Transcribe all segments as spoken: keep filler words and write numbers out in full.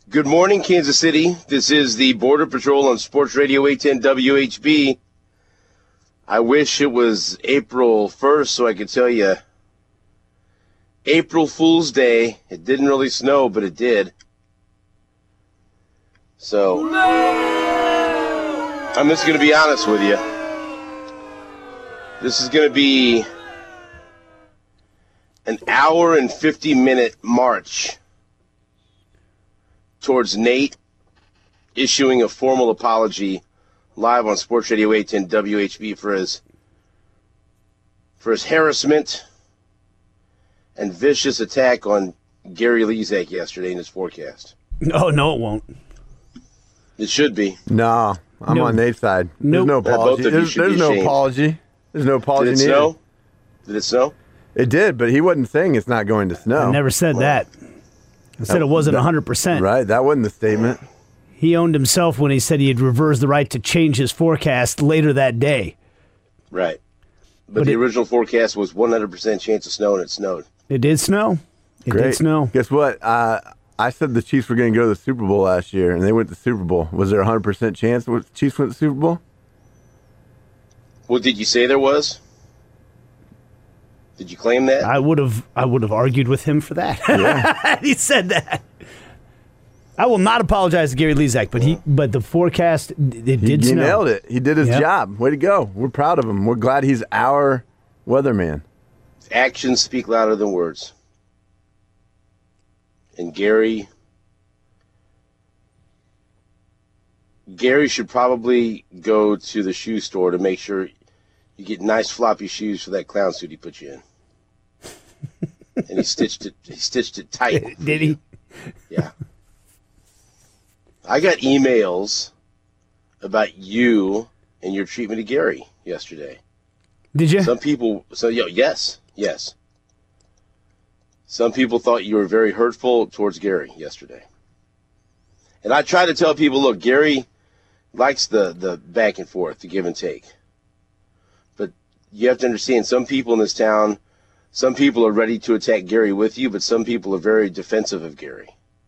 Good morning, Kansas City. This is the Border Patrol on Sports Radio eight ten W H B. I wish it was April first so I could tell you April Fool's Day. It didn't really snow, but it did. So, I'm just going to be honest with you. This is going to be an hour and fifty minute march towards Nate issuing a formal apology live on Sports Radio eight ten W H B for his for his harassment and vicious attack on Gary Lezak yesterday in his forecast. Oh, no, it won't. It should be. No, I'm No. on Nate's side. Nope. There's no Uh, both apology. of you There's, should be there's no ashamed. apology. There's no apology Did it needed. snow? Did it snow? It did, but he wasn't saying it's not going to snow. I never said that. I said it wasn't one hundred percent. Right? That wasn't the statement. He owned himself when he said he had reversed the right to change his forecast later that day. Right. But, But the it- original forecast was one hundred percent chance of snow, and it snowed. It did snow. It Great. did snow. Guess what? Uh, I said the Chiefs were going to go to the Super Bowl last year, and they went to the Super Bowl. Was there a one hundred percent chance the Chiefs went to the Super Bowl? Well, did you say there was? Did you claim that? I would have I would have argued with him for that. Yeah. He said that. I will not apologize to Gary Lezak, but he but the forecast it He, did he snow. nailed it. He did his Yep. job. Way to go. We're proud of him. We're glad he's our weatherman. Actions speak louder than words. And Gary, Gary should probably go to the shoe store to make sure you get nice floppy shoes for that clown suit he put you in. And he stitched it. He stitched it tight. Did he? Yeah. I got emails about you and your treatment of Gary yesterday. Did you? Some people, so yo, yes, yes. Some people thought you were very hurtful towards Gary yesterday. And I try to tell people, look, Gary likes the, the back and forth, the give and take. But you have to understand, some people in this town, some people are ready to attack Gary with you, but some people are very defensive of Gary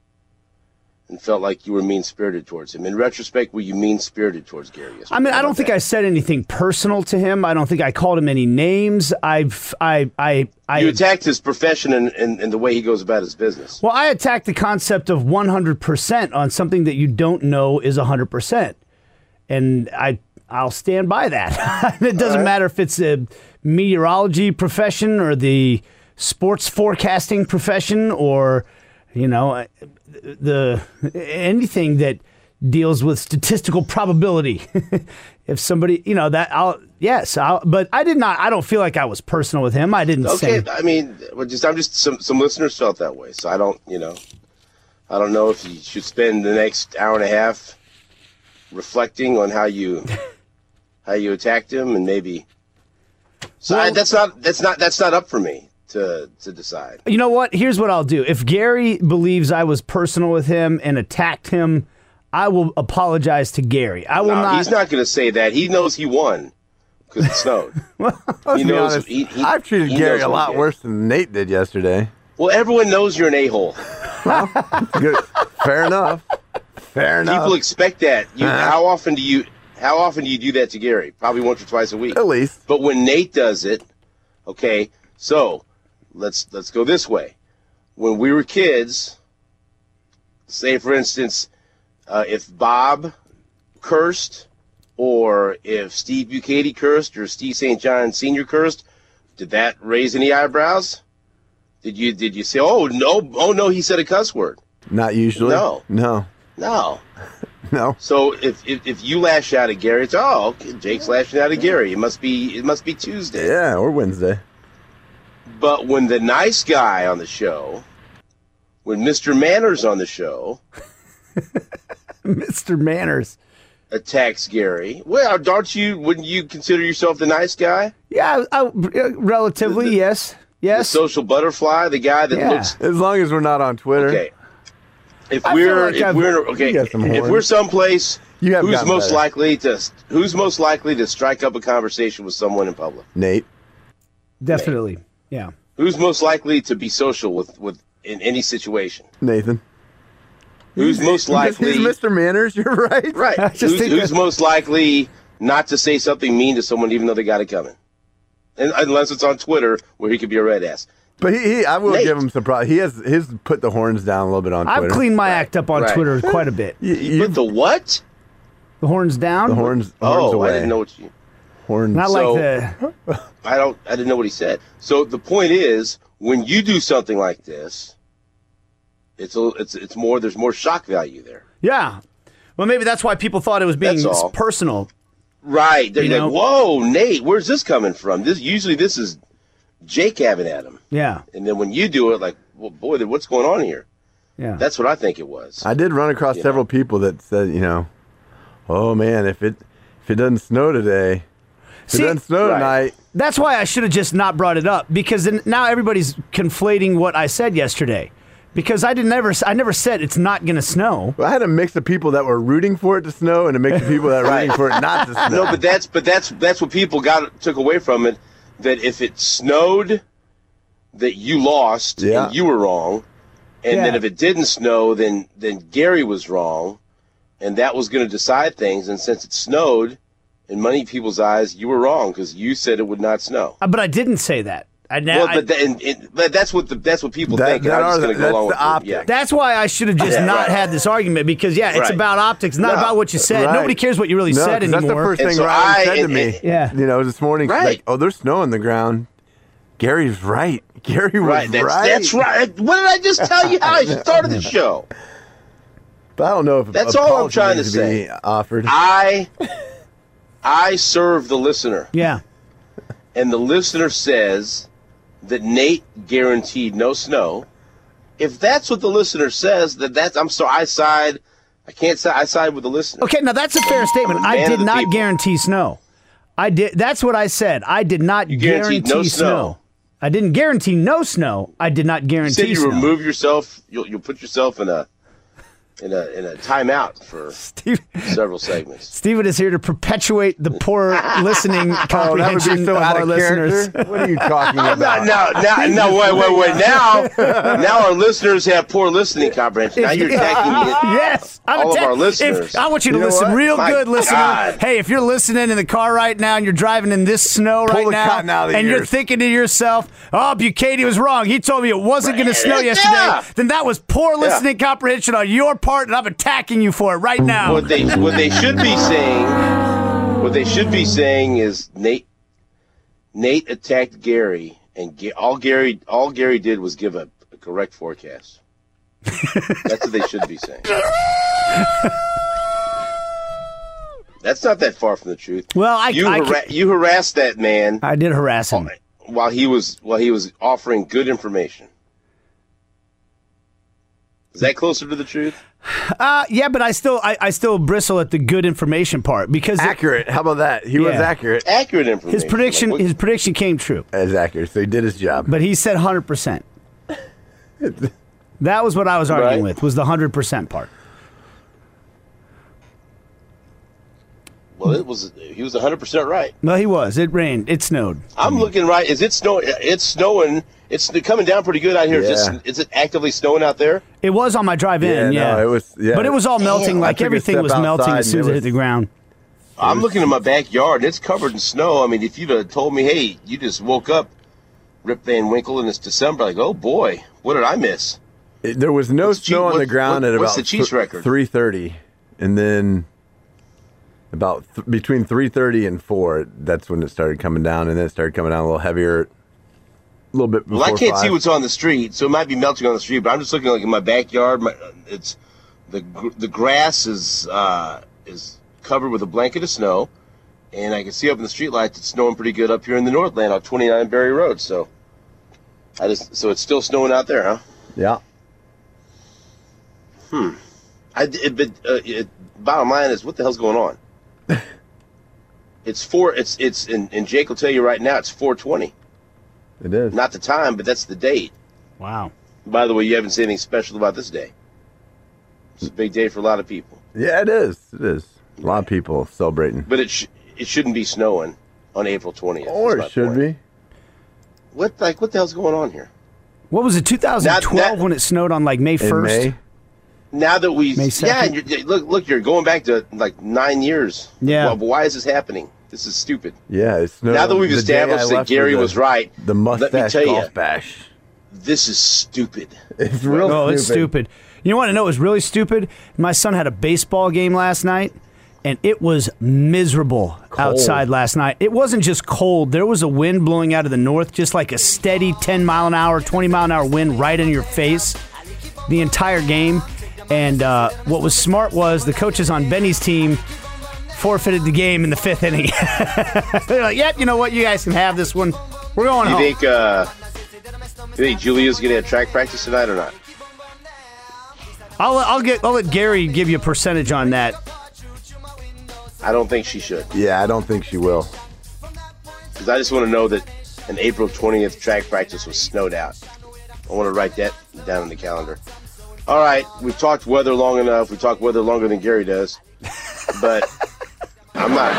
and felt like you were mean-spirited towards him. In retrospect, were you mean-spirited towards Gary yesterday? I mean, How I don't about think that? I said anything personal to him. I don't think I called him any names. I've, I, I, I. You attacked his profession and, and, and the way he goes about his business. Well, I attacked the concept of one hundred percent on something that you don't know is one hundred percent. And I, I'll stand by that. It doesn't right. matter if it's a meteorology profession or the sports forecasting profession or, you know, the anything that deals with statistical probability. If somebody, you know, that I'll, yes, I'll, but I did not, I don't feel like I was personal with him. I didn't Okay, say. I mean, well, just I'm just some some listeners felt that way, so I don't, you know, I don't know if you should spend the next hour and a half reflecting on how you how you attacked him, and maybe. So I, Well- that's not that's not that's not up for me to to decide. You know what? Here's what I'll do. If Gary believes I was personal with him and attacked him, I will apologize to Gary. I will No, not. he's not going to say that. He knows he won because it snowed. Let's He be knows- honest. he- he- I've treated he Gary knows a what he lot did. worse than Nate did yesterday. Well, everyone knows you're an a-hole. Good. Fair enough. Fair enough. People expect that. You, Uh-huh. How often do you how often do you do that to Gary? Probably once or twice a week. At least. But when Nate does it, okay, so let's let's go this way. When we were kids, say for instance, uh, if Bob cursed, or if Steve Bucati cursed, or Steve Saint John Senior cursed, did that raise any eyebrows? Did you did you say, oh no, oh no, he said a cuss word? Not usually. No. No. No. No. So if, if if you lash out at Gary, it's oh, okay, Jake's lashing out at Gary. It must be it must be Tuesday. Yeah, or Wednesday. But when the nice guy on the show, when Mister Manners on the show Mister Manners. attacks Gary, well, don't you? Wouldn't you consider yourself the nice guy, Yeah, I, relatively, The- yes. the Yes. social butterfly, the guy that Yeah. looks As long as we're not on Twitter. okay? If I feel we're like if I've- we're okay, You got some if horns. we're someplace, You have who's gotten most better. likely to who's most likely to strike up a conversation with someone in public? Nate. Definitely. Yeah. Who's most likely to be social with, with in any situation? Nathan. Who's most likely? He's Mister Manners. You're right. Right. just Who's, think who's that- most likely not to say something mean to someone even though they got it coming? And, unless it's on Twitter where he could be a red ass. But he, he I will Nate. give him some props. He has his put the horns down a little bit on Twitter. I've cleaned my act up on Right. Twitter quite a bit. You, You you put the what? The horns down. the horns. horns Oh, away. I didn't know what you. Horns. Not So- like the. I don't. I didn't know what he said. So the point is, when you do something like this, it's a, it's it's more. There's more shock value there. Yeah. Well, maybe that's why people thought it was being That's all. personal. Right. They're You like, know- whoa, Nate, where's this coming from? This usually this is Jake having at him, Yeah. and then when you do it, like, well, boy, then what's going on here? Yeah. That's what I think it was. I did run across You several people that said, you know, oh man, if it if it doesn't snow today, if See, it doesn't snow right. tonight, That's why I should have just not brought it up, because then now everybody's conflating what I said yesterday. Because I didn't ever, I never said it's not going to snow. I had a mix of people that were rooting for it to snow and a mix of people that were Right. rooting for it not to snow. No, but that's but that's that's what people got took away from it. That if it snowed, that you lost Yeah. and you were wrong, and Yeah. then if it didn't snow, then then Gary was wrong, and that was going to decide things. And since it snowed, in many people's eyes, you were wrong because you said it would not snow. Uh, But I didn't say that. I, now, Well, I- but, that, and, and, but that's what the that's what people That- think. And that I'm just are the- going to go that's along the with it. optics. Yeah. that's why I should have just Yeah, not right. had this argument, because, yeah, it's Right. about optics, not No. about what you said. Right. Nobody cares what you really No, said 'cause anymore. that's the first And thing so Ryan I- said to and- me. and- Yeah. You know, this morning, she's Right. like, oh, there's snow on the ground. Gary's right. Gary was Right, that's, right. that's right. What did I just tell you? How I started the show. But I don't know if That's a all I'm apology trying needs to be offered. I I serve the listener, Yeah. and the listener says that Nate guaranteed no snow. If that's what the listener says, that that's I'm sorry. I side. I can't say I side with the listener. Okay, now that's a fair statement. I'm a I man did of the not people. guarantee snow. I did. That's what I said. I did not You guaranteed guarantee no snow. snow. I didn't guarantee no snow. I did not You guarantee said you snow. remove yourself. You'll you'll put yourself in a in a in a timeout for Steve, several segments. Steven is here to perpetuate the poor listening Oh, that would comprehension be so of out our of listeners. character. What are you talking No, about? no, no, no, wait, wait, wait. Now, now our listeners have poor listening comprehension. Now you're attacking me. Yes, I'm All of attack- our listeners. If, I want you to You know listen what? real My good, listener. God. Hey, if you're listening in the car right now and you're driving in this snow right the now, cotton out of the and you're ears. thinking to yourself, "Oh, Bucati was wrong. He told me it wasn't going to snow Yeah. yesterday." Then that was poor listening comprehension on your part, and I'm attacking you for it right now. What they what they should be saying, what they should be saying is Nate Nate attacked Gary, and Ga- all Gary all Gary did was give a, a correct forecast. That's what they should be saying. That's not that far from the truth. Well, I- you I hara- can- you harassed that man I did harass him. while he was while he was offering good information. Is that closer to the truth? Uh, yeah, but I still, I, I still bristle at the good information part because it- Accurate. How about that? He was Yeah. accurate. Accurate information. his prediction, Like, what- his prediction came true. As accurate. So he did his job. But he said one hundred percent. That was what I was arguing Right. with, was the one hundred percent part. well, it was he was one hundred percent right. Well, he was. It rained. It snowed. I'm looking right. Is it snowing? It's snowing. It's coming down pretty good out here. Yeah. Just is it actively snowing out there? It was on my drive in, Yeah, yeah. no, it was- yeah. But it was all melting. Damn. Like I took a everything step was melting outside as soon and as it it hit the was- ground. I'm looking at my backyard and it's covered in snow. I mean, if you'd have told me, hey, you just woke up, Rip Van Winkle, and it's December, like, oh boy, what did I miss? It- there was no What's the snow Chiefs- on the what- ground what- at what's about the Chiefs record? three thirty, and then about th- between three thirty and four, that's when it started coming down, and then it started coming down a little heavier, a little bit before Well, I can't five. see what's on the street, so it might be melting on the street. But I'm just looking like in my backyard. My, it's the gr- the grass is uh, is covered with a blanket of snow, and I can see up in the street lights it's snowing pretty good up here in the Northland on twenty-nine Berry Road. So I just so it's still snowing out there, huh? Yeah. I it, but uh, it, bottom line is, what the hell's going on? It's four. It's it's and, and Jake will tell you right now. It's four twenty. It is. Not the time, but that's the date. Wow. By the way, you haven't said anything special about this day. It's a big day for a lot of people, Yeah, it is. It is. A lot of people celebrating. but it sh- it shouldn't be snowing on April twentieth. Or it should be. What like what the hell's going on here? What was it, two thousand twelve That- that- when it snowed on like May In first? May. now that we, May yeah, second? and you're, look, look, you're going back to like nine years. Yeah. Well, but why is this happening? This is stupid. Yeah, it's no, Now that we've the day I established that left for Gary the- was right, The mustache let me tell golf you, bash. this is stupid. It's real Oh, stupid. it's stupid. You want to know what was really stupid? My son had a baseball game last night, and it was miserable outside last night. It wasn't just cold. There was a wind blowing out of the north, just like a steady ten mile an hour, twenty mile an hour wind right in your face the entire game. And uh, what was smart was the coaches on Benny's team forfeited the game in the fifth inning. They're like, yep, you know what? You guys can have this one. We're going You home. think, uh, you think Julia's going to have track practice tonight or not? I'll, I'll, get, I'll let Gary give you a percentage on that. I don't think she should. Yeah, I don't think she will. Because I just want to know that an April twentieth track practice was snowed out. I want to write that down in the calendar. All right, we've talked weather long enough. We talked weather longer than Gary does. But I'm not,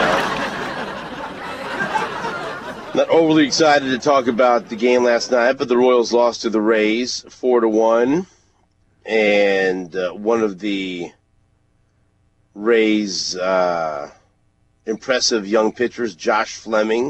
you know, not overly excited to talk about the game last night, but the Royals lost to the Rays four to one. And uh, one of the Rays' uh, impressive young pitchers, Josh Fleming.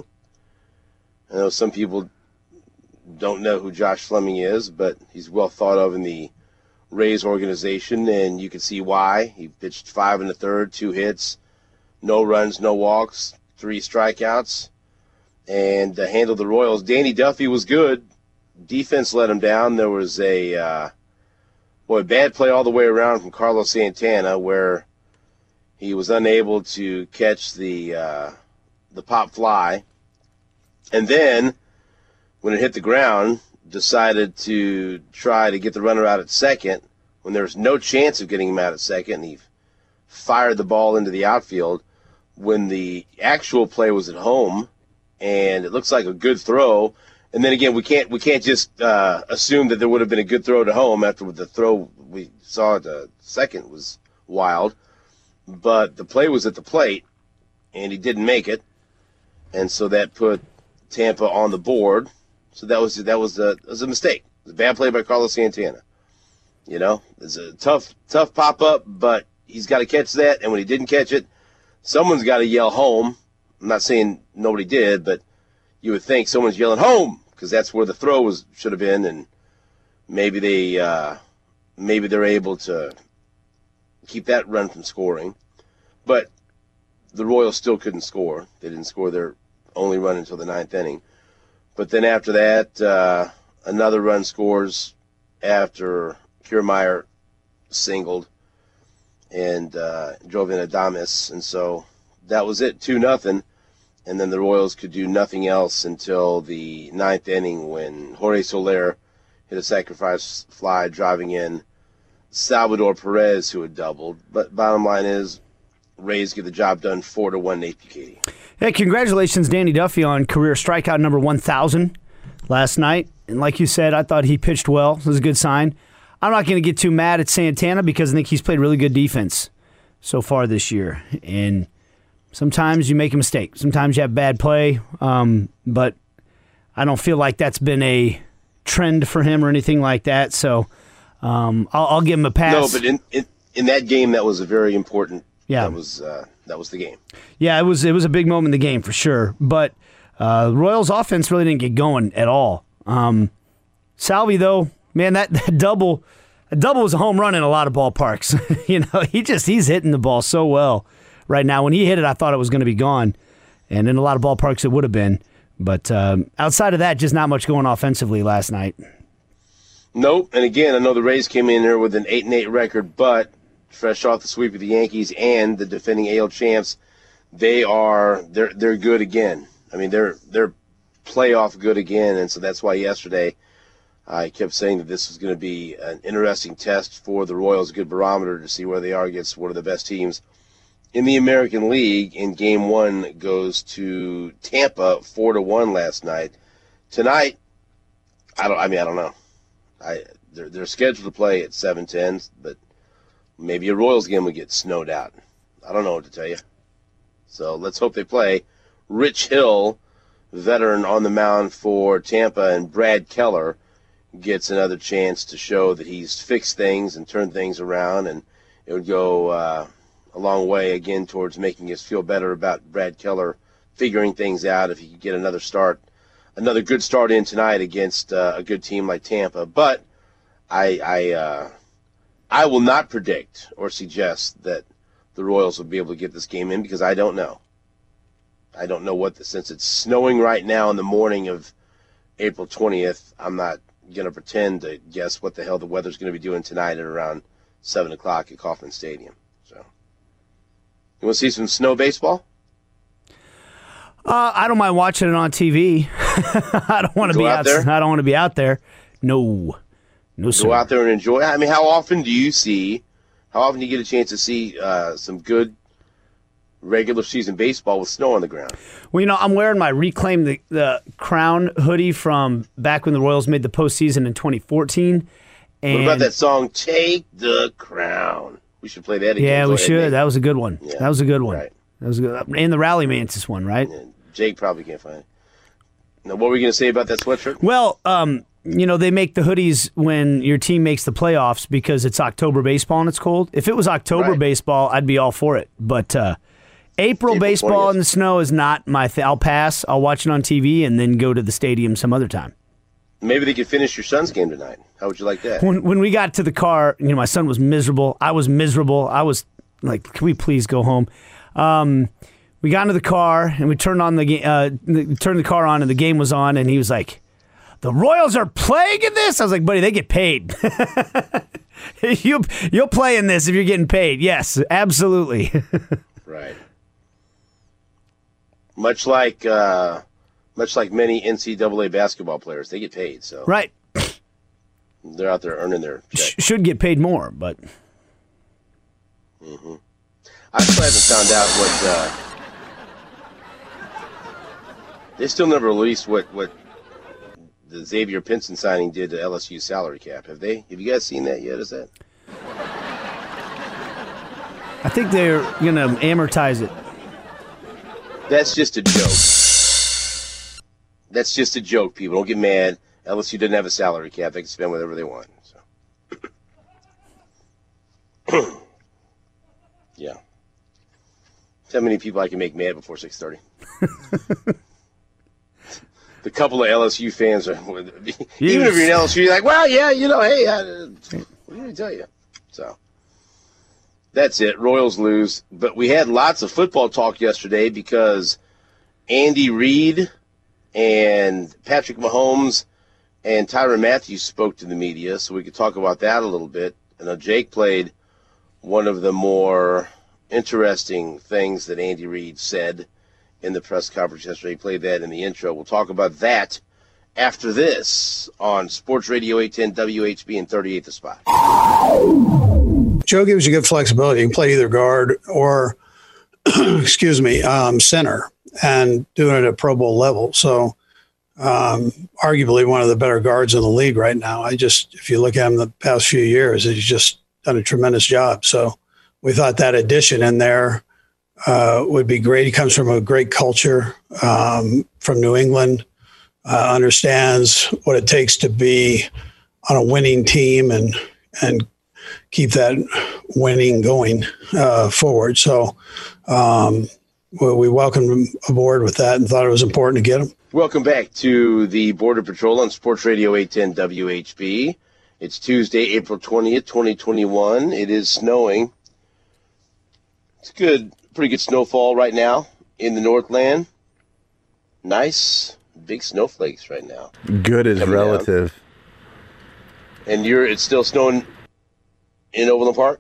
I know some people don't know who Josh Fleming is, but he's well thought of in the Rays organization, and you can see why. He pitched five and a third, two hits, no runs, no walks, three strikeouts, and uh, handled the Royals. Danny Duffy was good. Defense let him down. There was a uh, boy bad play all the way around from Carlos Santana, where he was unable to catch the uh, the pop fly, and then when it hit the ground, decided to try to get the runner out at second when there was no chance of getting him out at second, and he fired the ball into the outfield when the actual play was at home, and it looks like a good throw. And then again, we can't we can't just uh, assume that there would have been a good throw to home after the throw we saw at the second was wild. But the play was at the plate, and he didn't make it, and so that put Tampa on the board. So that was that was a that was a mistake. It was a bad play by Carlos Santana. You know, it's a tough tough pop up, but he's got to catch that. And when he didn't catch it, someone's got to yell home. I'm not saying nobody did, but you would think someone's yelling home because that's where the throw was should have been, and maybe they uh, maybe they're able to keep that run from scoring. But the Royals still couldn't score. They didn't score their only run until the ninth inning. But then after that, uh, another run scores after Kiermaier singled and uh, drove in Adames. And so that was it, two nothing. And then the Royals could do nothing else until the ninth inning when Jorge Soler hit a sacrifice fly driving in Salvador Perez, who had doubled. But bottom line is, Rays get the job done four to one Nate Bukaty. Hey, congratulations, Danny Duffy, on career strikeout number one thousand last night. And like you said, I thought he pitched well. It was a good sign. I'm not going to get too mad at Santana because I think he's played really good defense so far this year. And sometimes you make a mistake. Sometimes you have bad play. Um, but I don't feel like that's been a trend for him or anything like that. So um, I'll, I'll give him a pass. No, but in, in, in that game, that was a very important Yeah. That was uh, that was the game. Yeah, it was it was a big moment in the game for sure. But uh, Royals offense really didn't get going at all. Um, Salvi, though, man, that, that double a double was a home run in a lot of ballparks. you know, he just he's hitting the ball so well right now. When he hit it, I thought it was going to be gone, and in a lot of ballparks it would have been. But um, outside of that, just not much going offensively last night. Nope. And again, I know the Rays came in here with an eight and eight record, but fresh off the sweep of the Yankees and the defending A L champs, they are they're they're good again. I mean, they're they're playoff good again, and so that's why yesterday I kept saying that this was going to be an interesting test for the Royals, a good barometer to see where they are against one of the best teams in the American League. And Game One goes to Tampa, four to one last night. Tonight, I don't. I mean, I don't know. I they're they're scheduled to play at seven ten, but maybe a Royals game would get snowed out. I don't know what to tell you. So let's hope they play. Rich Hill, veteran on the mound for Tampa, and Brad Keller gets another chance to show that he's fixed things and turned things around, and it would go uh, a long way again towards making us feel better about Brad Keller figuring things out if he could get another start, another good start in tonight against uh, a good team like Tampa. But I I, uh, I will not predict or suggest that the Royals will be able to get this game in because I don't know. I don't know what the since it's snowing right now in the morning of April twentieth. I'm not going to pretend to guess what the hell the weather's going to be doing tonight at around seven o'clock at Kauffman Stadium. So, you want to see some snow baseball? Uh, I don't mind watching it on T V. I don't want to Go be out out there? I don't want to be out there. No, no sir. Go out there and enjoy. I mean, how often do you see? How often do you get a chance to see uh, some good regular season baseball with snow on the ground? Well, you know, I'm wearing my Reclaim the, the Crown hoodie from back when the Royals made the postseason in twenty fourteen. And What about that song, Take the Crown? We should play that again. Yeah, Go we ahead, should. Nate. That was a good one. Yeah, that was a good one. right. That was a good. And the Rally Mantis one, right? And Jake probably can't find it. Now, what were we going to say about that sweatshirt? Well, um, you know, they make the hoodies when your team makes the playoffs because it's October baseball and it's cold. If it was October Right. baseball, I'd be all for it. But uh, April, April baseball twentieth. in the snow is not my thing. I'll pass. I'll watch it on T V and then go to the stadium some other time. Maybe they could finish your son's game tonight. How would you like that? When when we got to the car, you know, my son was miserable. I was miserable. I was like, "Can we please go home?" Um, we got into the car and we turned on the game. Uh, the- turned the car on and the game was on. And he was like, "The Royals are playing in this." I was like, "Buddy, they get paid. you you'll play in this if you're getting paid." Yes, absolutely. Right. Much like uh, much like many N C double A basketball players, they get paid, so Right. they're out there earning their check. Sh- should get paid more, but I still haven't found out what. Uh, they still never released what, what the Xavier Pinson signing did to L S U's salary cap. Have they? Have you guys seen that yet? Is that? I think they're gonna amortize it. That's just a joke. That's just a joke, people. Don't get mad. L S U doesn't have a salary cap. They can spend whatever they want. So. Yeah. That's how many people I can make mad before six thirty. The couple of L S U fans are, even if you're in L S U, you're like, well, yeah, you know, hey, I, what do I tell you? So. That's it. Royals lose. But we had lots of football talk yesterday because Andy Reid and Patrick Mahomes and Tyrann Mathieu spoke to the media, so we could talk about that a little bit. I know Jake played one of the more interesting things that Andy Reid said in the press conference yesterday. He played that in the intro. We'll talk about that after this on Sports Radio eight ten W H B and thirty-eight The Spot. Joe gives you good flexibility. You can play either guard or, excuse me, um, center, and doing it at Pro Bowl level. So, um, arguably one of the better guards in the league right now. I just, if you look at him the past few years, he's just done a tremendous job. So, we thought that addition in there uh, would be great. He comes from a great culture um, from New England, uh, understands what it takes to be on a winning team and and. keep that winning going uh, forward. So um, we welcomed him aboard with that and thought it was important to get him. Welcome back to the Border Patrol on Sports Radio eight ten W H B. It's Tuesday, April twentieth, twenty twenty-one. It is snowing. It's good, pretty good snowfall right now in the Northland. Nice, big snowflakes right now. Good is Coming relative. down. And you're it's still snowing in Overland Park?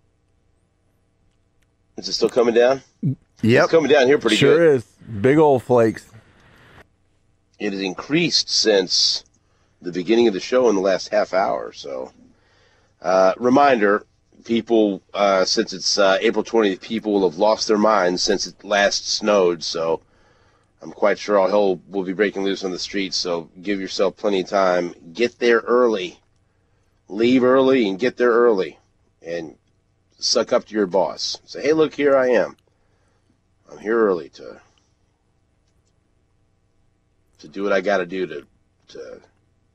Is it still coming down? Yep. It's coming down here pretty sure good. Sure is. Big old flakes. It has increased since the beginning of the show in the last half hour. So, uh, reminder, people, uh, since it's uh, April twentieth, people will have lost their minds since it last snowed. So, I'm quite sure all hell will be breaking loose on the streets. So, give yourself plenty of time. Get there early. Leave early and get there early. And suck up to your boss. Say, hey, look, here I am. I'm here early to to do what I got to do to to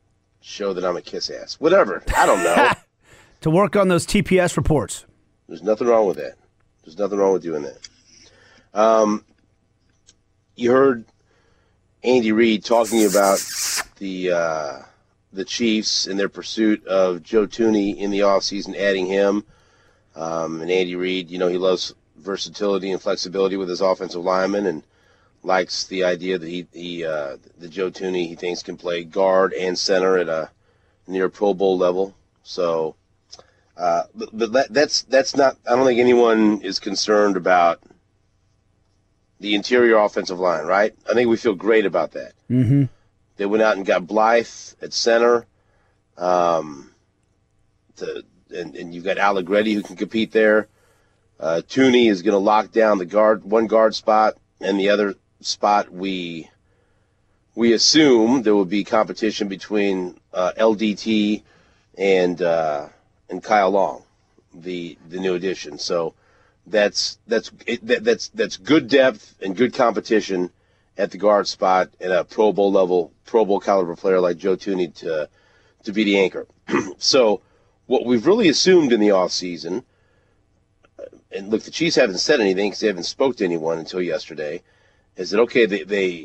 show that I'm a kiss ass. Whatever. I don't know. To work on those T P S reports. There's nothing wrong with that. There's nothing wrong with doing that. Um, you heard Andy Reid talking about the uh, the Chiefs and their pursuit of Joe Thuney in the offseason, adding him. Um, and Andy Reid, you know, he loves versatility and flexibility with his offensive linemen, and likes the idea that he, he uh, the Joe Thuney, he thinks, can play guard and center at a near Pro Bowl level. So, uh, but, but that, that's that's not. I don't think anyone is concerned about the interior offensive line, right? I think we feel great about that. Mm-hmm. They went out and got Blythe at center. Um, to, and, and you've got Allegretti who can compete there. Uh, Thuney is going to lock down the guard, one guard spot, and the other spot we we assume there will be competition between uh, L D T and uh, and Kyle Long, the the new addition. So that's that's it, that, that's that's good depth and good competition at the guard spot, and a Pro Bowl level, Pro Bowl caliber player like Joe Thuney to to be the anchor. So what we've really assumed in the offseason, and look, the Chiefs haven't said anything because they haven't spoke to anyone until yesterday, is that, okay, they, they,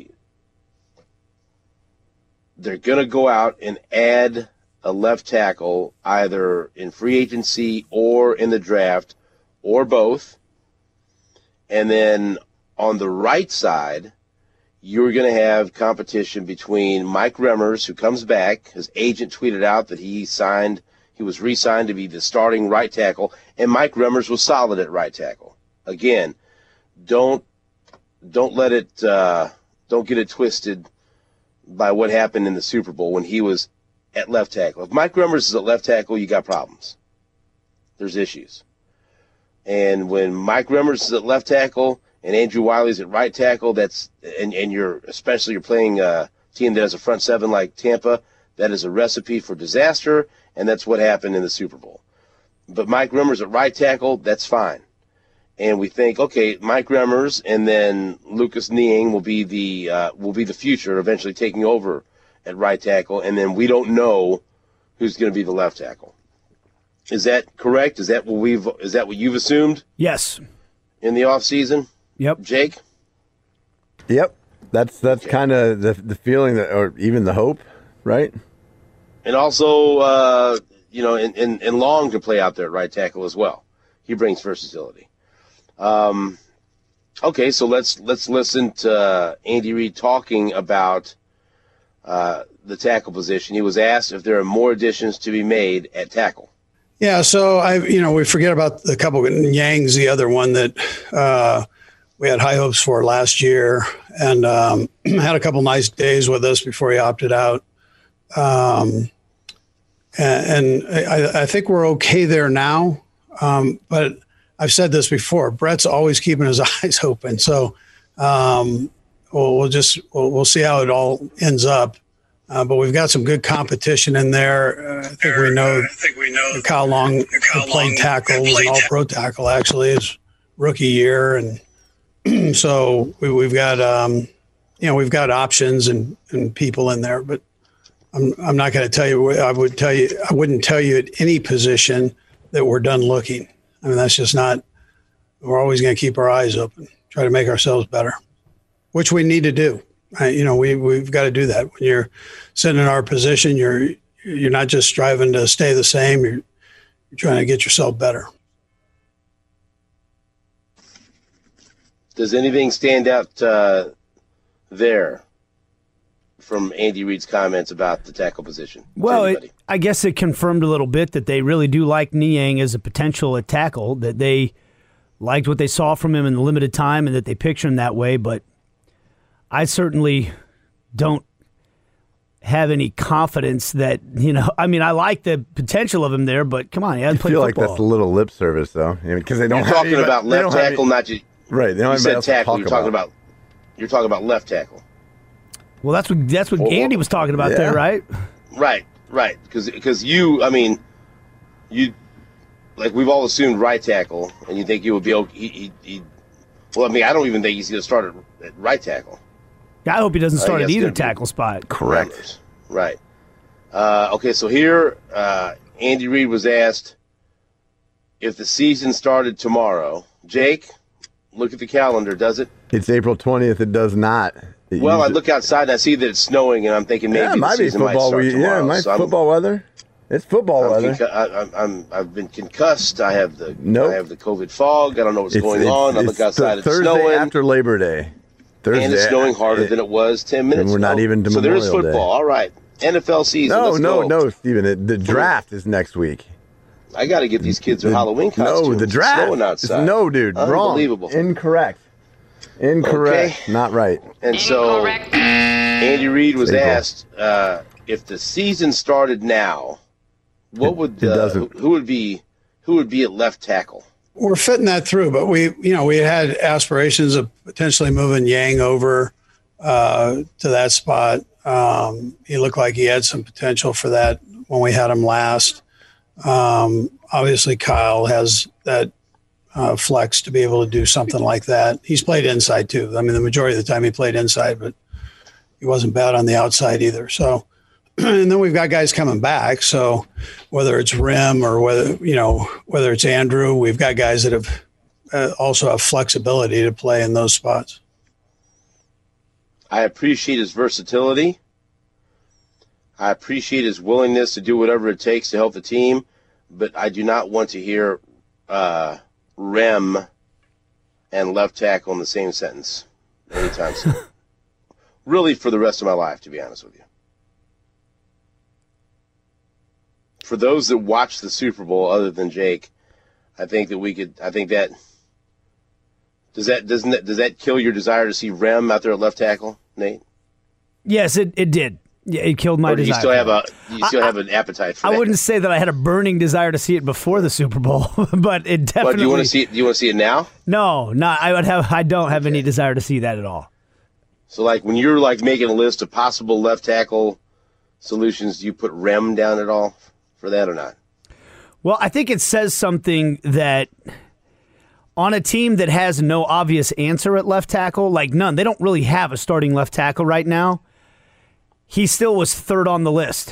they're going to go out and add a left tackle either in free agency or in the draft or both. And then on the right side, you're going to have competition between Mike Remmers, who comes back. His agent tweeted out that he signed, he was re-signed to be the starting right tackle, and Mike Remmers was solid at right tackle. Again, don't don't let it uh, don't get it twisted by what happened in the Super Bowl when he was at left tackle. If Mike Remmers is at left tackle, you got problems. There's issues. And when Mike Remmers is at left tackle and Andrew Wiley's at right tackle, that's and, and you're especially you're playing a team that has a front seven like Tampa, that is a recipe for disaster, and that's what happened in the Super Bowl. But Mike Remmers at right tackle, that's fine. And we think, okay, Mike Remmers and then Lucas Niang will be the uh, will be the future, eventually taking over at right tackle, and then we don't know who's going to be the left tackle. Is that correct? Is that what we've is that what you've assumed? Yes. In the offseason? Yep. Jake? Yep. That's that's Okay. kind of the the feeling that, or even the hope, right? And also, uh, you know, and, and, and Long can play out there at right tackle as well. He brings versatility. Um, okay, so let's let's listen to Andy Reid talking about uh, the tackle position. He was asked if there are more additions to be made at tackle. Yeah, so I, you know, we forget about the couple. Yang's the other one that uh, we had high hopes for last year, and um, had a couple nice days with us before he opted out. Um, and and I, I think we're okay there now. Um, but I've said this before. Brett's always keeping his eyes open. So um, we'll, we'll just we'll, we'll see how it all ends up. Uh, but we've got some good competition in there. Uh, I think we know. I think we know. Kyle Long played tackle, was an all-pro tackle actually his rookie year, and so we, we've got um, you know we've got options and, and people in there. But I'm I'm not going to tell you. I would tell you. I wouldn't tell you at any position that we're done looking. I mean, that's just not. We're always going to keep our eyes open, try to make ourselves better, which we need to do. I, you know, we we've got to do that. When you're sitting in our position, you're you're not just striving to stay the same. You're you're trying to get yourself better. Does anything stand out uh, there from Andy Reid's comments about the tackle position? Well, it, I guess it confirmed a little bit that they really do like Niang as a potential at tackle, that they liked what they saw from him in the limited time and that they picture him that way. But I certainly don't have any confidence that, you know, I mean, I like the potential of him there, but come on, he hasn't I played feel football. like that's a little lip service, though, because they don't. You're have talking any- about they left don't have tackle, any- not just right. They don't you have said anybody else to tackle. talk You're talking about you're talking about left tackle. Well, that's what that's what Well, Andy was talking about yeah. there, right? Right, right. Because because you, I mean, you like we've all assumed right tackle, and you think you would be okay. He, he, he, well, I mean, I don't even think he's going to start at, at right tackle. I hope he doesn't I start think at that's either gonna be tackle spot. Correct. Remmers. Right. Uh, okay, so here, uh, Andy Reid was asked if the season started tomorrow. Jake, look at the calendar. Does it? It's April twentieth. It does not. It well, usually, I look outside and I see that it's snowing, and I'm thinking maybe yeah, it the might be season football. might start We, tomorrow. yeah, it might so football weather. It's football I'm, weather. concu- I, I'm, I'm, I've been concussed. I have the Nope. I have the COVID fog. I don't know what's It's, going it's, on. I it's look outside. the It's Thursday snowing. after Labor Day. Thursday, and it's snowing harder it, than it was ten minutes and we're ago. not even to So there is Memorial Day. football. All right. N F L season. No, Let's no, go. no, Steven. It, the draft is next week. I got to get these kids their Halloween costumes. No, the It's draft. snowing outside. No, dude. Wrong. Unbelievable. Incorrect. Incorrect. Okay. Not right. And so Andy Reid was April. asked uh, if the season started now, what would it uh, doesn't. who would be who would be at left tackle? We're fitting that through, but we, you know, we had aspirations of potentially moving Yang over uh, to that spot. Um, he looked like he had some potential for that when we had him last. Um, obviously, Kyle has that uh, flex to be able to do something like that. He's played inside too. I mean, the majority of the time he played inside, but he wasn't bad on the outside either. So, and then we've got guys coming back. So whether it's Rim or whether, you know, whether it's Andrew, we've got guys that have uh, also have flexibility to play in those spots. I appreciate his versatility. I appreciate his willingness to do whatever it takes to help the team, but I do not want to hear uh, Rem and left tackle in the same sentence anytime soon. Really, for the rest of my life, to be honest with you. For those that watch the Super Bowl, other than Jake, I think that we could. I think that does that doesn't that, does that kill your desire to see Rem out there at left tackle, Nate? Yes, it, it did. Yeah, it killed my Or do you desire. still have a you still I- have an appetite for I that? wouldn't say that I had a burning desire to see it before the Super Bowl, but it definitely. But do you want to see it? Do you want to see it now? No, not. I would have. I don't have any desire to see that at all. So, like, when you're like making a list of possible left tackle solutions, do you put Rem down at all for that or not? Well, I think it says something that on a team that has no obvious answer at left tackle, like none, they don't really have a starting left tackle right now. He still was third on the list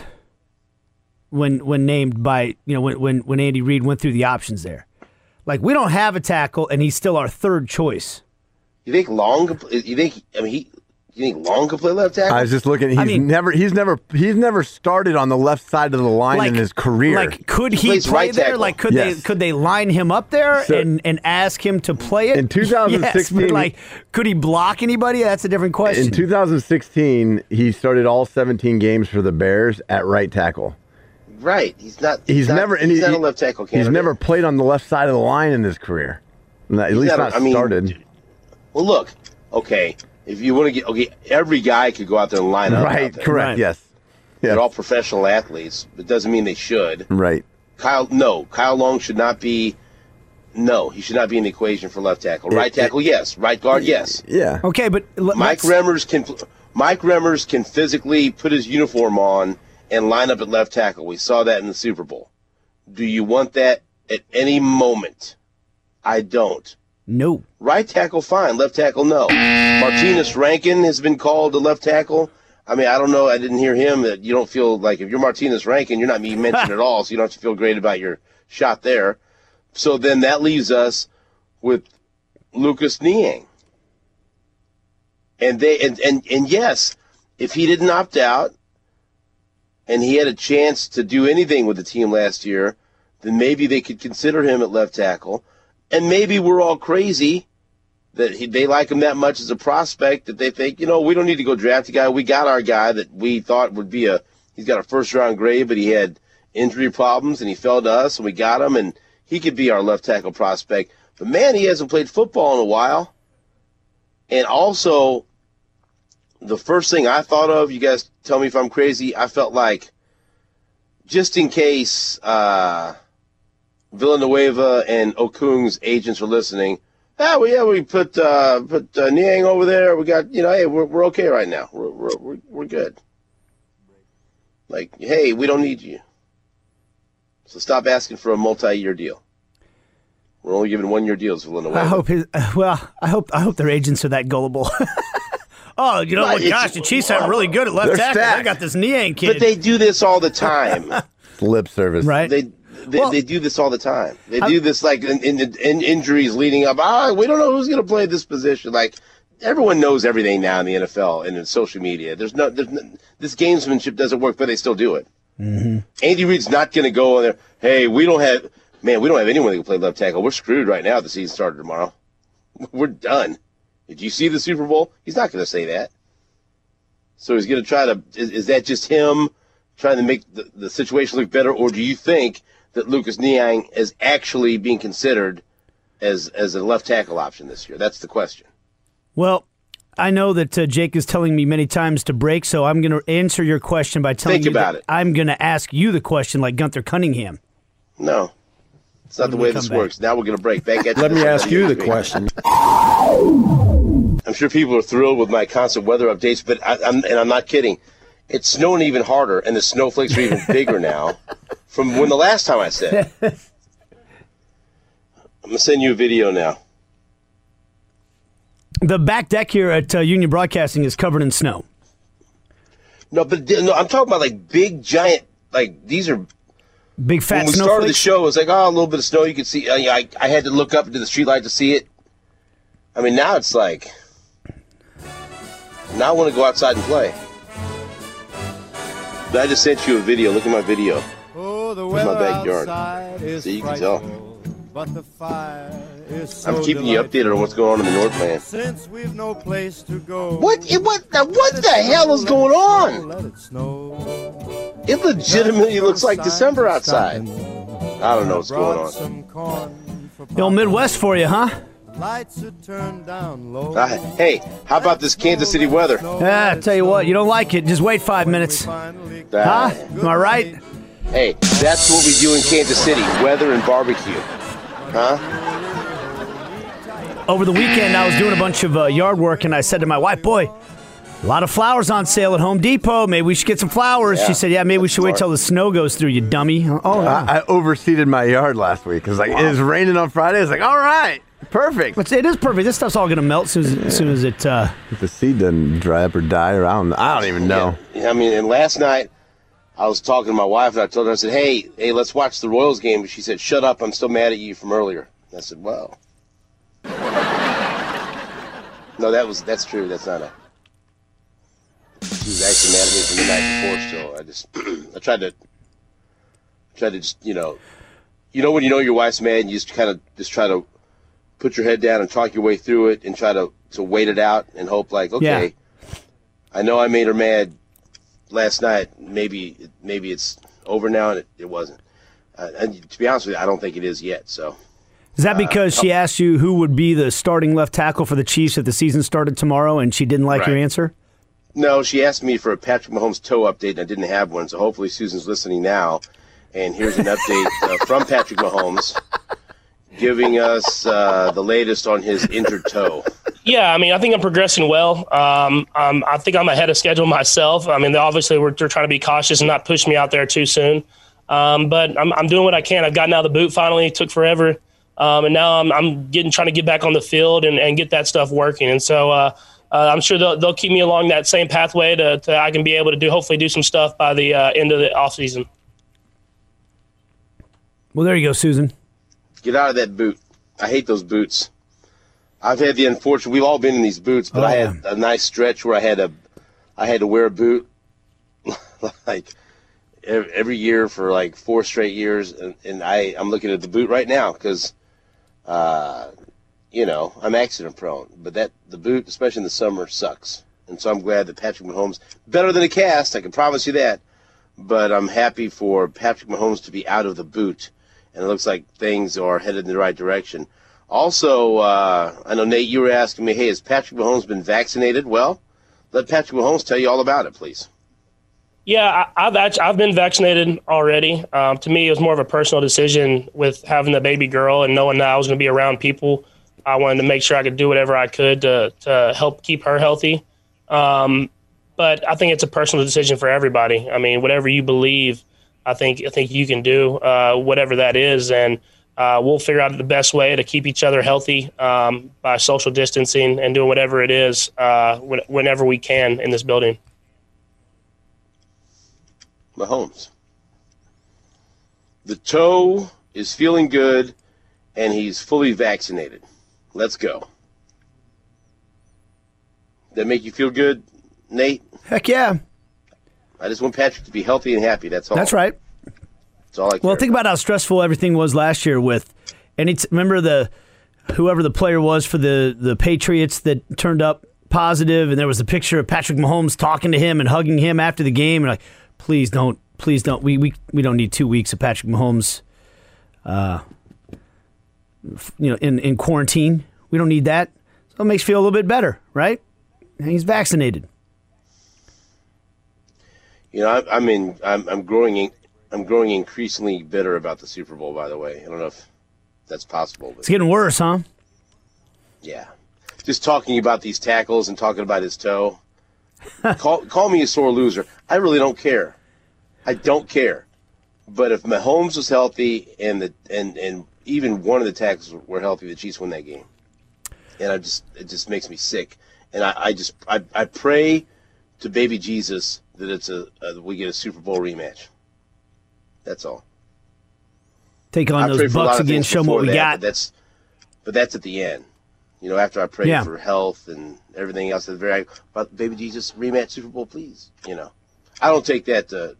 when when named by, you know, when when, when Andy Reid went through the options there. Like, we don't have a tackle, and he's still our third choice. You think Long? could pl- You think? I mean, he. You think Long could play left tackle? I was just looking. He's I mean- never. He's never. He's never started on the left side of the line Like, in his career. Like, could he, plays play right there? tackle. Like, could Yes. they could they line him up there So- and, and ask him to play it? In two thousand sixteen yes, but like, could he block anybody? That's a different question. In two thousand sixteen, he started all seventeen games for the Bears at right tackle. Right. He's not. He's not, never. and He's he- not a left tackle candidate. He's never played on the left side of the line in his career. Not- At He's least not a- not I mean, started. Well, look. Okay. If you want to get okay, every guy could go out there and line up. Right. out there. Correct. Right. Yes. They're Yeah. all professional athletes. It doesn't mean they should. Right. Kyle, no. Kyle Long should not be. No, he should not be in the equation for left tackle. Right It- tackle, yes. Right guard, yes. Yeah. okay, but l- Mike let's- Remmers can. Mike Remmers can physically put his uniform on and line up at left tackle. We saw that in the Super Bowl. Do you want that at any moment? I don't. no. Right tackle, fine. Left tackle, no. Martinez Rankin has been called the left tackle. I mean, I don't know. I didn't hear him. That you don't feel like if you're Martinez Rankin, you're not being mentioned at all, so you don't have to feel great about your shot there. So then that leaves us with Lucas Niang. And they and, and, and yes, if he didn't opt out and he had a chance to do anything with the team last year, then maybe they could consider him at left tackle. And maybe we're all crazy that he, they like him that much as a prospect that they think, you know, we don't need to go draft a guy. We got our guy that we thought would be a – he's got a first-round grade, but he had injury problems, and he fell to us, and we got him, and he could be our left tackle prospect. But, man, he hasn't played football in a while. And also, the first thing I thought of, you guys tell me if I'm crazy, I felt like just in case uh, Villanueva and Okung's agents are listening, ah, well, yeah, we put uh, put uh, Niang over there. We got, you know, hey, we're we're okay right now. We're we're we're, we're good. Like, hey, we don't need you. So stop asking for a multi-year deal. We're only giving one-year deals for Villanueva. I hope his. Well, I hope I hope their agents are that gullible. Oh, you know But what? it's- Gosh, the Chiefs are really good at left They're tackle. stacked. They got this Niang kid. But they do this all the time. Lip service. right? They they, Well- they do this all the time. They do this like in, in, in injuries leading up. Ah, we don't know who's going to play this position. Like everyone knows everything now in the N F L and in social media. There's no, there's no this gamesmanship doesn't work, but they still do it. Mm-hmm. Andy Reid's not going to go in there. Hey, we don't have man, we don't have anyone that can play left tackle. We're screwed right now. If the season started tomorrow. We're done. Did you see the Super Bowl? He's not going to say that. So he's going to try to. Is, is that just him trying to make the, the situation look better, or do you think that Lucas Niang is actually being considered as as a left tackle option this year? That's the question. Well, I know that uh, Jake is telling me many times to break, so I'm going to answer your question by telling Think you about that it. I'm going to ask you the question like Gunther Cunningham. No, it's not the When we way come this back. works. Now we're going to break. Back at you. Let me ask you the question. I'm sure people are thrilled with my constant weather updates, but I, I'm, and I'm not kidding. It's snowing even harder, and the snowflakes are even bigger now from when the last time I said it. I'm going to send you a video now. The back deck here at uh, Union Broadcasting is covered in snow. No, but no, I'm talking about like big, giant, like these are. Big fat When we snowflakes. started the show, it was like, oh, a little bit of snow. You could see. I, I, I had to look up into the streetlight to see it. I mean, now it's like. Now I want to go outside and play. But I just sent you a video. Look at my video. Oh, the From my weather backyard. outside is So you can tell. frightful, but the fire is so I'm keeping you updated on what's going on in the Northland. Since we've no place to go. What? It, what? The, what the hell is going on? Let it snow. It legitimately looks like December outside. I don't know what's going on. Some corn for The old Midwest for you, huh? Lights are turned down low. Uh, hey, how about this Kansas City weather? Yeah, I tell you what, you don't like it. Just wait five minutes. Huh? Uh, Am I right? Hey, that's what we do in Kansas City, weather and barbecue. Huh? Over the weekend, I was doing a bunch of uh, yard work, and I said to my wife, boy, a lot of flowers on sale at Home Depot. Maybe we should get some flowers. Yeah, She said, yeah, maybe we that's should wait smart. till the snow goes through, you dummy. Oh, yeah. I, I overseeded my yard last week because like it was raining on Friday. I was like, all right, perfect. It's, it is perfect. This stuff's all going to melt as soon as, as soon as it... Uh, If the seed doesn't dry up or die, or I don't, I don't even know. Yeah, I mean, and last night I was talking to my wife, and I told her, I said, hey, hey, let's watch the Royals game. But she said, shut up, I'm still mad at you from earlier. And I said, well. No, that was that's true. That's not a. She was actually mad at me from the night before. Still, I just I tried to tried to just you know, you know when you know your wife's mad, and you just kind of just try to put your head down and talk your way through it, and try to to wait it out and hope like okay, I know I made her mad last night. Maybe maybe it's over now, and it, it wasn't. Uh, and to be honest with you, I don't think it is yet. So. is that because she asked you who would be the starting left tackle for the Chiefs if the season started tomorrow, and she didn't like your Right. answer? No, she asked me for a Patrick Mahomes toe update, and I didn't have one. So hopefully Susan's listening now. And here's an update uh, from Patrick Mahomes, giving us uh, the latest on his injured toe. Yeah, I mean, I think I'm progressing well. Um, um, I think I'm ahead of schedule myself. I mean, obviously, we're, they're trying to be cautious and not push me out there too soon. Um, but I'm, I'm doing what I can. I've gotten out of the boot finally. It took forever. Um, and now I'm, I'm getting trying to get back on the field and, and get that stuff working. And so uh, uh, I'm sure they'll, they'll keep me along that same pathway to, to I can be able to do hopefully do some stuff by the uh, end of the offseason. Well, there you go, Susan. Get out of that boot. I hate those boots. I've had the unfortunate. We've all been in these boots, but Oh, I had a nice stretch where I had a, I had to wear a boot, like ev- every year for like four straight years, and, and I I'm looking at the boot right now because, uh, you know, I'm accident prone. But that the boot, especially in the summer, sucks. And so I'm glad that Patrick Mahomes better than a cast. I can promise you that. But I'm happy for Patrick Mahomes to be out of the boot, and it looks like things are headed in the right direction. Also, uh, I know, Nate, you were asking me, hey, has Patrick Mahomes been vaccinated? Well, let Patrick Mahomes tell you all about it, please. Yeah, I, I've actually, I've been vaccinated already. Um, to me, it was more of a personal decision with having the baby girl and knowing that I was going to be around people. I wanted to make sure I could do whatever I could to to help keep her healthy. Um, but I think it's a personal decision for everybody. I mean, whatever you believe, I think I think you can do uh, whatever that is. And uh, we'll figure out the best way to keep each other healthy um, by social distancing and doing whatever it is uh, when, whenever we can in this building. Mahomes. The toe is feeling good, and he's fully vaccinated. Let's go. That make you feel good, Nate? Heck yeah. I just want Patrick to be healthy and happy. That's all. That's right. That's all I care Well, think about how stressful everything was last year with any t- remember the whoever the player was for the, the Patriots that turned up positive, and there was a picture of Patrick Mahomes talking to him and hugging him after the game, and like, please don't, please don't. We we, we don't need two weeks of Patrick Mahomes uh you know in, in quarantine. We don't need that. So it makes you feel a little bit better, right? And he's vaccinated. You know, I, I mean, I'm, I'm growing, I'm growing increasingly bitter about the Super Bowl. By the way, I don't know if that's possible. But It's getting worse, huh? yeah, just talking about these tackles and talking about his toe. call, call me a sore loser. I really don't care. I don't care. But if Mahomes was healthy and the and and even one of the tackles were healthy, the Chiefs win that game. And I just it just makes me sick. And I, I just I, I pray to baby Jesus that it's a, a we get a Super Bowl rematch. That's all. Take on I pray those for a lot Bucks of again, things show them what before we that, got. But that's but that's at the end. You know, after I pray Yeah. for health and everything else, at the very but baby Jesus rematch Super Bowl, please. You know, I don't take that to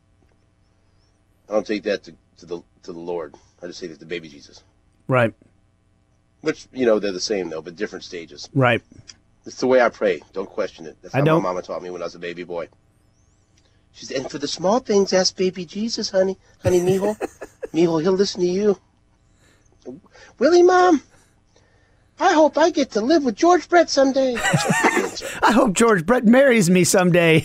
I don't take that to, to the to the Lord. I just take it to baby Jesus. Right, Which, you know, they're the same though, but different stages. right. It's the way I pray. Don't question it. That's I how don't. my mama taught me when I was a baby boy. She said, and for the small things, ask baby Jesus, honey. Honey, mijo. Mijo, he'll listen to you. Really, Mom? I hope I get to live with George Brett someday. I hope George Brett marries me someday.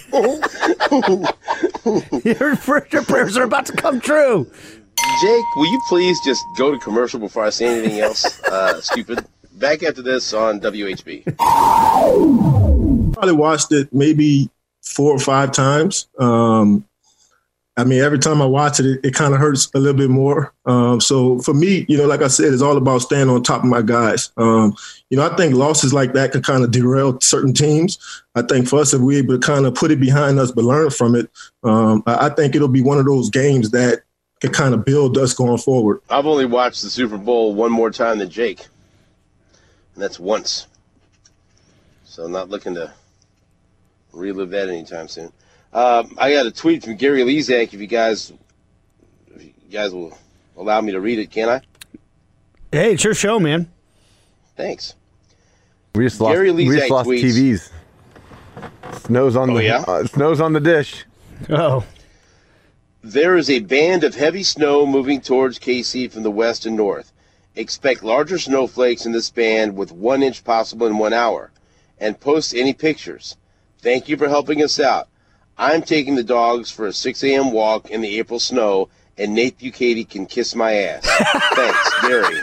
your, your prayers are about to come true. Jake, will you please just go to commercial before I say anything else uh, stupid? Back after this on W H B. Probably watched it maybe four or five times. Um, I mean, every time I watch it, it, it kind of hurts a little bit more. Um, so for me, you know, like I said, it's all about staying on top of my guys. Um, you know, I think losses like that can kind of derail certain teams. I think for us, if we're able to kind of put it behind us but learn from it, um, I, I think it'll be one of those games that can kind of build us going forward. I've only watched the Super Bowl one more time than Jake, and that's once. So I'm not looking to relive that anytime soon. Um, I got a tweet from Gary Lezak. If you guys, if you guys will allow me to read it, can I? Hey, it's your show, man. Thanks. We just lost, Gary we Lezak just lost tweets- T Vs. Snow's on Oh, the yeah? uh, snow's on the dish. Oh, There is a band of heavy snow moving towards K C from the west and north. Expect larger snowflakes in this band with one inch possible in one hour. And post any pictures. Thank you for helping us out. I'm taking the dogs for a six a.m. walk in the April snow, and Nate Bucati can kiss my ass. Thanks, Gary.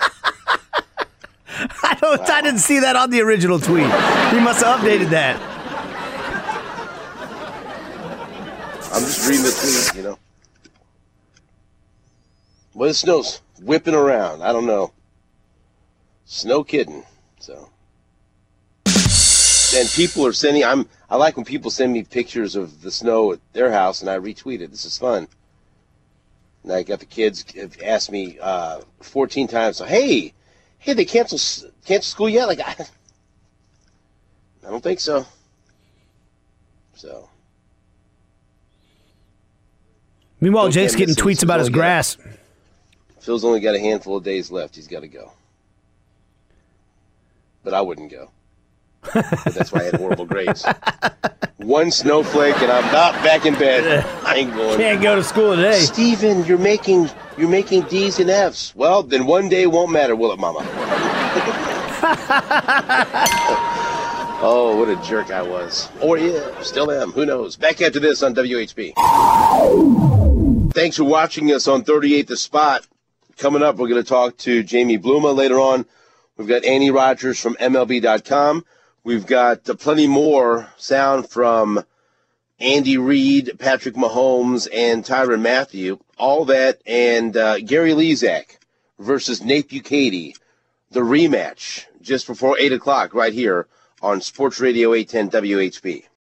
I don't. I didn't see that on the original tweet. He must have updated that. I'm just reading the tweet, you know. Well, the snow's whipping around. I don't know. Snow kidding. So. And people are sending, I'm, I like when people send me pictures of the snow at their house and I retweet it. This is fun. And I got the kids have asked me uh, fourteen times, so, hey, hey, they cancel cancel school yet? Like, I, I don't think so. So. Meanwhile, Okay, Jake's getting listen, tweets about his only got- grass. Phil's only got a handful of days left. He's got to go. But I wouldn't go. But that's why I had horrible grades. One snowflake and I'm not back in bed. I ain't going. Can't go to school today. Steven, you're making you're making D's and F's. Well, then one day won't matter, will it, Mama? Oh, what a jerk I was. Or yeah, still am. Who knows? Back after this on W H B. Thanks for watching us on thirty-eight The Spot. Coming up, we're going to talk to Jamie Bluma later on. We've got Annie Rogers from M L B dot com. We've got uh, plenty more sound from Andy Reid, Patrick Mahomes, and Tyrann Mathieu. All that, and uh, Gary Lezak versus Nate Bukaty, the rematch, just before eight o'clock right here on Sports Radio eight ten W H B.